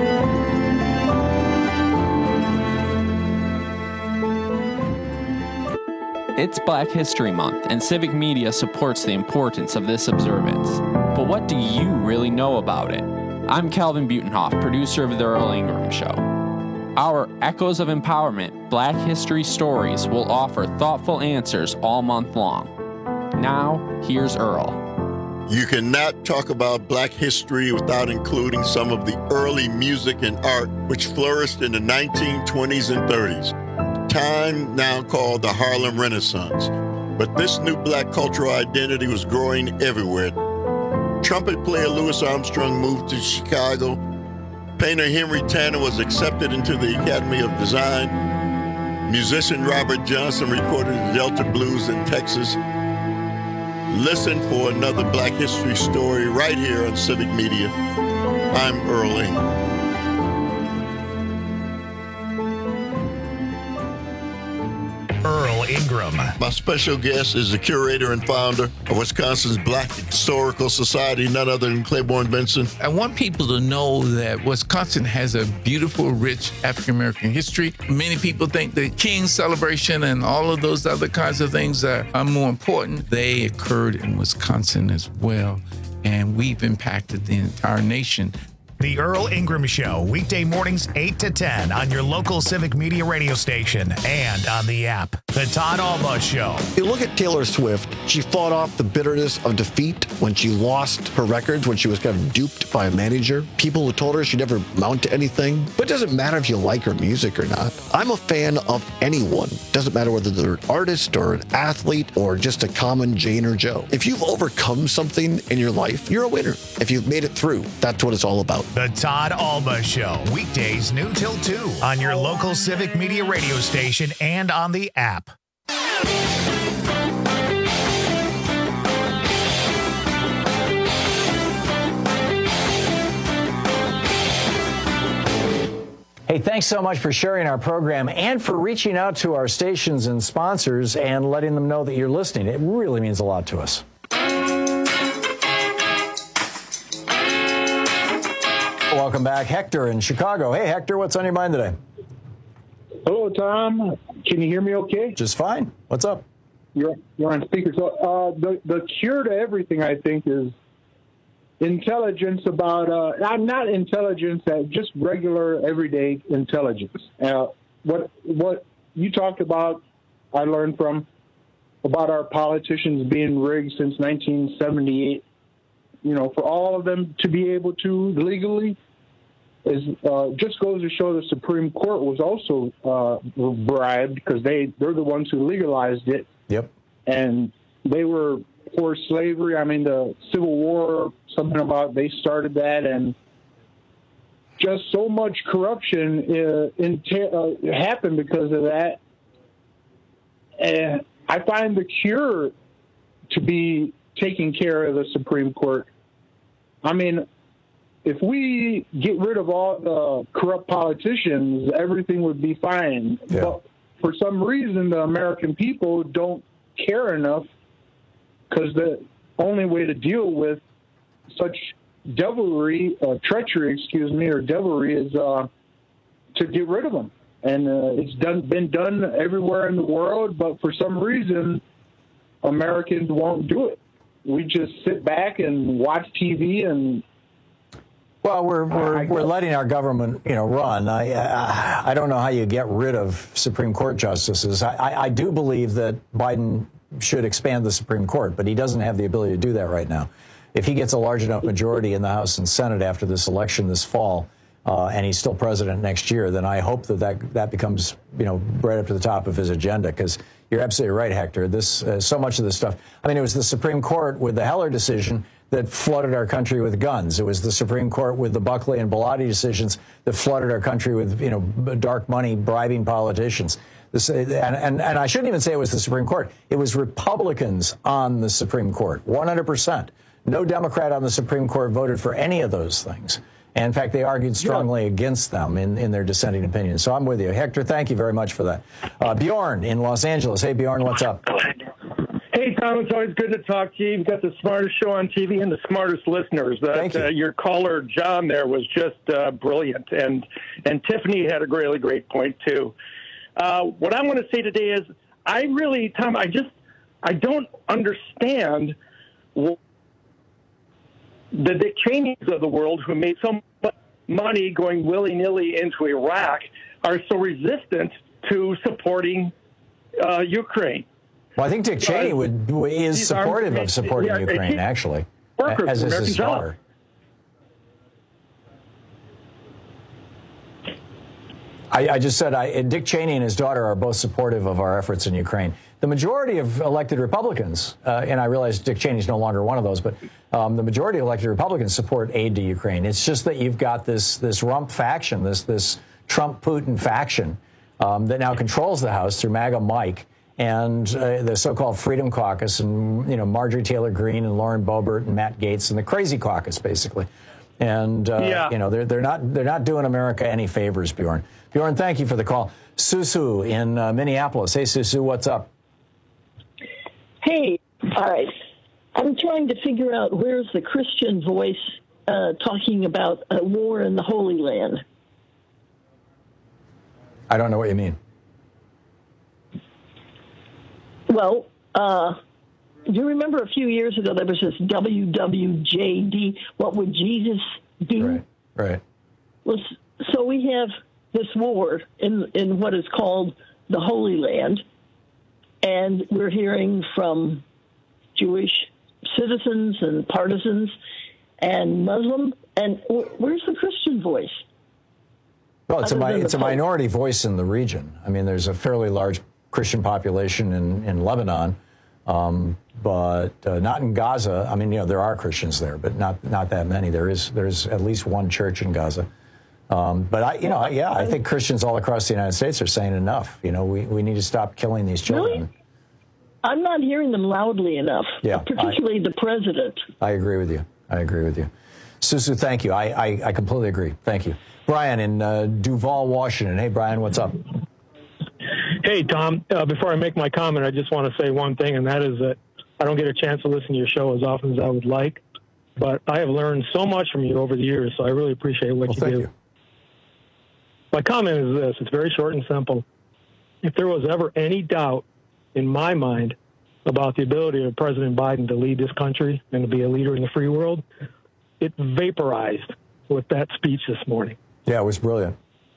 It's Black History Month, and Civic Media supports the importance of this observance. But what do you really know about it? I'm Calvin Butenhoff, producer of The Earl Ingram Show. Our Echoes of Empowerment Black History Stories will offer thoughtful answers all month long. Now, here's Earl. You cannot talk about black history without including some of the early music and art which flourished in the 1920s and 30s, time now called the Harlem Renaissance. But this new black cultural identity was growing everywhere. Trumpet player Louis Armstrong moved to Chicago. Painter Henry Tanner was accepted into the Academy of Design. Musician Robert Johnson recorded the Delta Blues in Texas. Listen for another Black History story right here on Civic Media. I'm Earl Ingram. Earl Ingram. My special guest is the curator and founder of Wisconsin's Black Historical Society, none other than Claiborne Benson. I want people to know that Wisconsin has a beautiful, rich African-American history. Many people think the King's celebration and all of those other kinds of things are more important. They occurred in Wisconsin as well, and we've impacted the entire nation. The Earl Ingram Show, weekday mornings 8 to 10 on your local Civic Media radio station and on the app. The Todd Alba Show. You look at Taylor Swift, she fought off the bitterness of defeat when she lost her records, when she was kind of duped by a manager. People who told her she'd never amount to anything. But it doesn't matter if you like her music or not. I'm a fan of anyone. Doesn't matter whether they're an artist or an athlete or just a common Jane or Joe. If you've overcome something in your life, you're a winner. If you've made it through, that's what it's all about. The Todd Alba Show, weekdays noon till 2 on your local Civic Media radio station and on the app. Hey, thanks so much for sharing our program and for reaching out to our stations and sponsors and letting them know that you're listening. It really means a lot to us. Welcome back, Hector in Chicago. Hey, Hector, what's on your mind today? Hello, Tom. Can you hear me okay? Just fine. What's up? You're on speaker. So the cure to everything, I think, is intelligence about not intelligence, just regular everyday intelligence. What you talked about, I learned from about our politicians being rigged since 1978. You know, for all of them to be able to legally is just goes to show the Supreme Court was also bribed because they're the ones who legalized it. Yep. And they were for slavery. I mean, the Civil War, something about they started that, and just so much corruption happened because of that. And I find the cure to be taking care of the Supreme Court. I mean, if we get rid of all the corrupt politicians, everything would be fine. Yeah. But for some reason, the American people don't care enough because the only way to deal with such devilry, treachery, or devilry is to get rid of them. And it's been done everywhere in the world, but for some reason, Americans won't do it. We just sit back and watch TV and. Well, we're letting our government, run. I don't know how you get rid of Supreme Court justices. I do believe that Biden should expand the Supreme Court, but he doesn't have the ability to do that right now. If he gets a large enough majority in the House and Senate after this election this fall, and he's still president next year, then I hope that becomes, right up to the top of his agenda, because you're absolutely right, Hector. This so much of this stuff. I mean, it was the Supreme Court with the Heller decision that flooded our country with guns. It was the Supreme Court with the Buckley and Bellotti decisions that flooded our country with, dark money bribing politicians. And I shouldn't even say it was the Supreme Court. It was Republicans on the Supreme Court, 100%. No Democrat on the Supreme Court voted for any of those things. And in fact, they argued strongly against them in their dissenting opinions. So I'm with you. Hector, thank you very much for that. Bjorn in Los Angeles. Hey, Bjorn, what's up? Hey, Tom, it's always good to talk to you. You've got the smartest show on TV and the smartest listeners. Thank you. Your caller, John, there was just brilliant. And Tiffany had a really great point, too. What I'm going to say today is Tom, I don't understand the Dick Cheneys of the world who made so much money going willy-nilly into Iraq are so resistant to supporting Ukraine. Well, I think Dick Cheney is supportive of supporting Ukraine, actually, as is his daughter. I just said Dick Cheney and his daughter are both supportive of our efforts in Ukraine. The majority of elected Republicans, and I realize Dick Cheney's no longer one of those, but the majority of elected Republicans support aid to Ukraine. It's just that you've got this rump faction, this Trump-Putin faction that now controls the House through MAGA Mike. and the so-called Freedom Caucus, and Marjorie Taylor Greene and Lauren Boebert and Matt Gaetz and the Crazy Caucus, basically. And they're not doing America any favors, Bjorn. Bjorn, thank you for the call. Susu in Minneapolis. Hey, Susu, what's up? Hey, all right. I'm trying to figure out where's the Christian voice talking about a war in the Holy Land. I don't know what you mean. Well, do you remember a few years ago there was this WWJD, What Would Jesus Do? Right. Well, so we have this war in what is called the Holy Land, and we're hearing from Jewish citizens and partisans and Muslim, and where's the Christian voice? Well, it's a minority voice in the region. I mean, there's a fairly large Christian population in Lebanon, but not in Gaza. I mean, there are Christians there, but not that many. There's at least one church in Gaza. But I think Christians all across the United States are saying enough. We need to stop killing these children. Really? I'm not hearing them loudly enough. Yeah, particularly the president. I agree with you. Susu, thank you. I completely agree. Thank you. Brian in Duval, Washington. Hey, Brian, what's up? Hey, Tom. Before I make my comment, I just want to say one thing, and that is that I don't get a chance to listen to your show as often as I would like, but I have learned so much from you over the years, so I really appreciate what you do. Thank you. My comment is this. It's very short and simple. If there was ever any doubt in my mind about the ability of President Biden to lead this country and to be a leader in the free world, it vaporized with that speech this morning. Yeah, it was brilliant.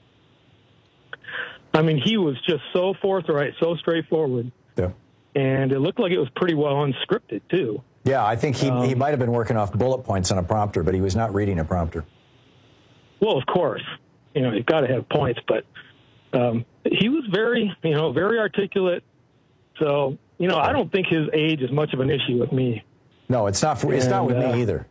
I mean, he was just so forthright, so straightforward. Yeah. And it looked like it was pretty well unscripted, too. Yeah, I think he might have been working off bullet points on a prompter, but he was not reading a prompter. Well, of course. You've got to have points, but he was very, very articulate. So, I don't think his age is much of an issue with me. No, it's not with me either.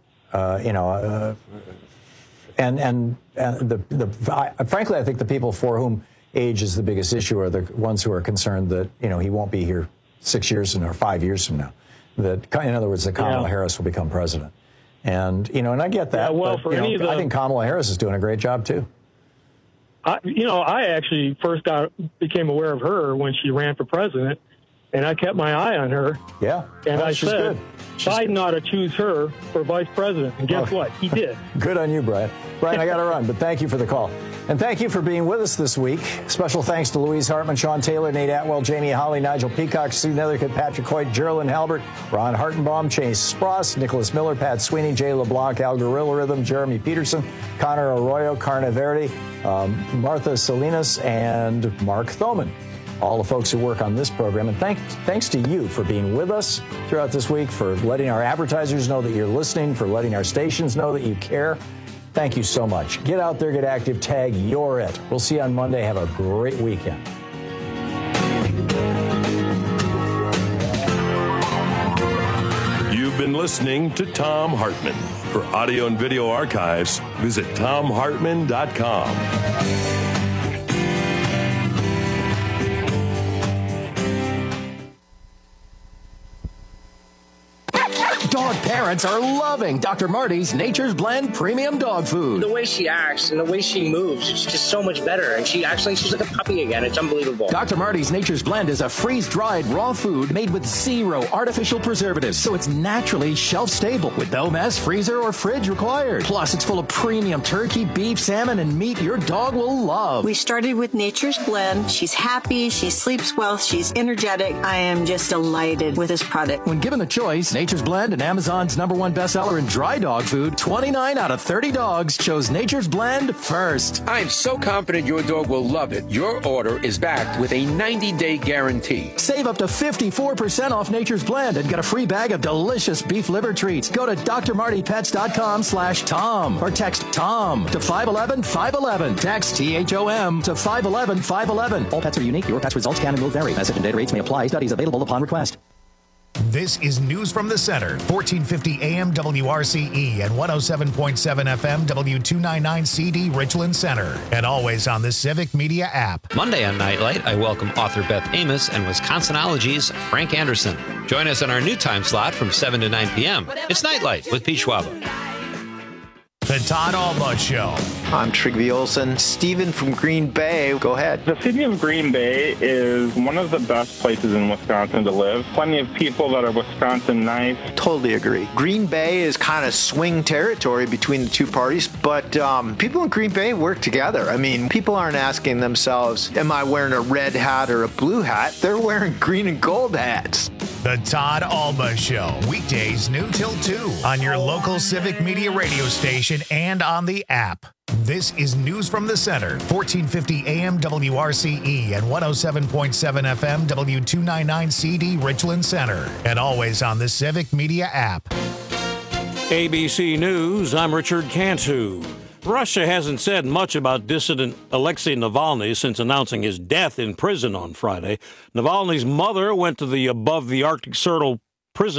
Frankly, I think the people for whom age is the biggest issue are the ones who are concerned that, he won't be here 6 years or 5 years from now. That, in other words, that Kamala Harris will become president. And, and I get that. Yeah, well, but, I think Kamala Harris is doing a great job, too. I actually first became aware of her when she ran for president, and I kept my eye on her. Yeah. And I said, Biden ought to choose her for vice president. And guess what? He did. Good on you, Brian. Brian, I got to run, but thank you for the call. And thank you for being with us this week. Special thanks to Louise Hartman, Sean Taylor, Nate Atwell, Jamie Holly, Nigel Peacock, Sue Nethercutt, Patrick Hoyt, Geraldine Halbert, Ron Hartenbaum, Chase Spross, Nicholas Miller, Pat Sweeney, Jay LeBlanc, Al Gorilla Rhythm, Jeremy Peterson, Connor Arroyo, Carna Verde, Martha Salinas, and Mark Thoman. All the folks who work on this program. And thanks to you for being with us throughout this week, for letting our advertisers know that you're listening, for letting our stations know that you care. Thank you so much. Get out there, get active, tag You're It. We'll see you on Monday. Have a great weekend. You've been listening to Thom Hartmann. For audio and video archives, visit ThomHartmann.com. Dog parents are loving Dr. Marty's Nature's Blend Premium Dog Food. The way she acts and the way she moves, it's just so much better. And she's like a puppy again. It's unbelievable. Dr. Marty's Nature's Blend is a freeze-dried raw food made with 0 artificial preservatives, so it's naturally shelf-stable with no mess, freezer, or fridge required. Plus, it's full of premium turkey, beef, salmon, and meat your dog will love. We started with Nature's Blend. She's happy. She sleeps well. She's energetic. I am just delighted with this product. When given the choice, Nature's Blend and Amazon's #1 bestseller in dry dog food, 29 out of 30 dogs chose Nature's Blend first. I'm so confident your dog will love it. Your order is backed with a 90-day guarantee. Save up to 54% off Nature's Blend and get a free bag of delicious beef liver treats. Go to drmartypets.com/Tom or text Tom to 511-511. Text THOM to 511-511. All pets are unique. Your pet's results can and will vary. Message and data rates may apply. Studies available upon request. This is News from the Center, 1450 AM WRCE and 107.7 FM W299CD Richland Center, and always on the Civic Media app. Monday on Nightlight, I welcome author Beth Amos and Wisconsinology's Frank Anderson. Join us on our new time slot from 7 to 9 p.m. It's Nightlight with Pete Schwaba. The Todd Alba Show. I'm Trygve Olsen. Steven from Green Bay, go ahead. The city of Green Bay is one of the best places in Wisconsin to live. Plenty of people that are Wisconsin nice. Totally agree. Green Bay is kind of swing territory between the two parties, but people in Green Bay work together. I mean, people aren't asking themselves, am I wearing a red hat or a blue hat? They're wearing green and gold hats. The Todd Alba Show, weekdays noon till 2 on your local Civic Media radio station and on the app. This is News from the Center, 1450 AM WRCE and 107.7 FM W299CD Richland Center, and always on the Civic Media app. ABC News, I'm Richard Cantu. Russia hasn't said much about dissident Alexei Navalny since announcing his death in prison on Friday. Navalny's mother went to the above the Arctic Circle